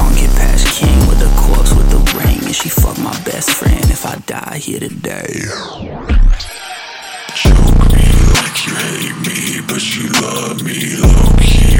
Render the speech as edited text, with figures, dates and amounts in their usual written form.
don't get past king with a corpse with the ring. And she fuck my best friend if I die here today. Choke me like you hate me, but you love me low-key.